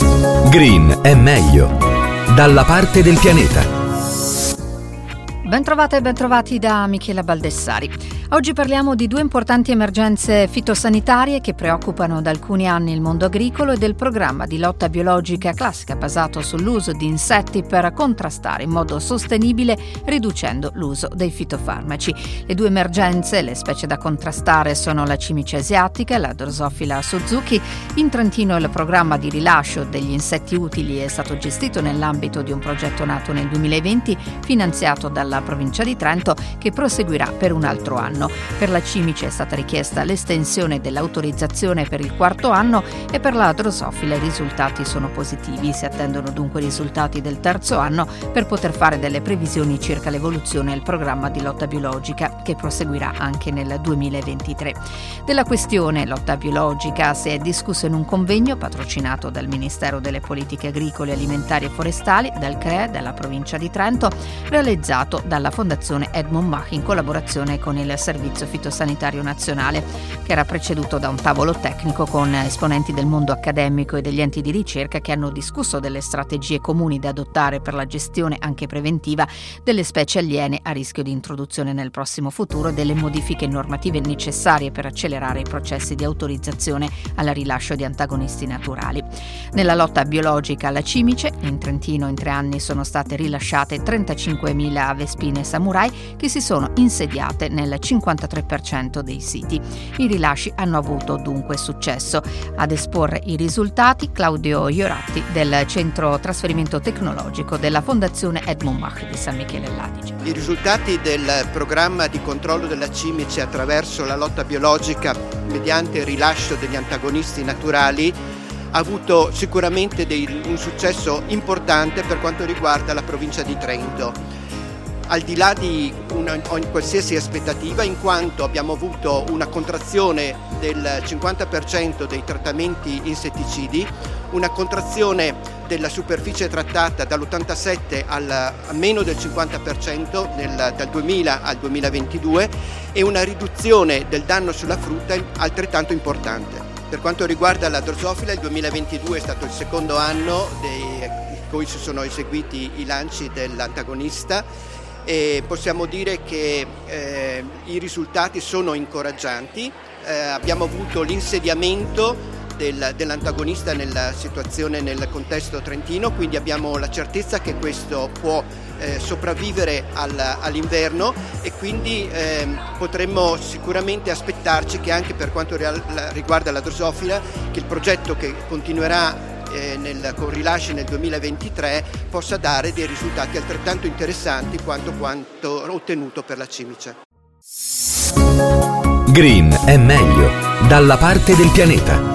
Green è meglio. Dalla parte del pianeta. Bentrovate e bentrovati da Michela Baldessari. Oggi parliamo di due importanti emergenze fitosanitarie che preoccupano da alcuni anni il mondo agricolo e del programma di lotta biologica classica basato sull'uso di insetti per contrastare in modo sostenibile riducendo l'uso dei fitofarmaci. Le due emergenze, le specie da contrastare, sono la cimice asiatica e la Drosophila Suzuki. In Trentino il programma di rilascio degli insetti utili è stato gestito nell'ambito di un progetto nato nel 2020 finanziato dalla provincia di Trento, che proseguirà per un altro anno. Per la cimice è stata richiesta l'estensione dell'autorizzazione per il quarto anno e per la Drosophila i risultati sono positivi. Si attendono dunque i risultati del terzo anno per poter fare delle previsioni circa l'evoluzione del programma di lotta biologica, che proseguirà anche nel 2023. Della questione lotta biologica si è discusso in un convegno patrocinato dal Ministero delle Politiche Agricole, Alimentari e Forestali, dal CREA della provincia di Trento, realizzato dalla Fondazione Edmund Mach in collaborazione con il Servizio Fitosanitario Nazionale, che era preceduto da un tavolo tecnico con esponenti del mondo accademico e degli enti di ricerca che hanno discusso delle strategie comuni da adottare per la gestione anche preventiva delle specie aliene a rischio di introduzione nel prossimo futuro e delle modifiche normative necessarie per accelerare i processi di autorizzazione al rilascio di antagonisti naturali. Nella lotta biologica alla cimice, in Trentino in 3 anni sono state rilasciate 35.000 vespine samurai che si sono insediate nel 53% dei siti. I rilasci hanno avuto dunque successo. Ad esporre i risultati Claudio Ioratti del Centro Trasferimento Tecnologico della Fondazione Edmund Mach di San Michele all'Adige. I risultati del programma di controllo della cimice attraverso la lotta biologica mediante il rilascio degli antagonisti naturali ha avuto sicuramente un successo importante per quanto riguarda la provincia di Trento. Al di là di ogni qualsiasi aspettativa, in quanto abbiamo avuto una contrazione del 50% dei trattamenti insetticidi, una contrazione della superficie trattata dall'87 a meno del 50% dal 2000 al 2022 e una riduzione del danno sulla frutta altrettanto importante. Per quanto riguarda la Drosophila, il 2022 è stato il secondo anno in cui si sono eseguiti i lanci dell'antagonista e possiamo dire che i risultati sono incoraggianti. Abbiamo avuto l'insediamento dell'antagonista nella situazione nel contesto trentino, quindi abbiamo la certezza che questo può sopravvivere all'inverno e quindi potremmo sicuramente aspettarci che anche per quanto riguarda la Drosophila, che il progetto che continuerà con rilasci nel 2023 possa dare dei risultati altrettanto interessanti quanto ottenuto per la cimice. Green è meglio. Dalla parte del pianeta.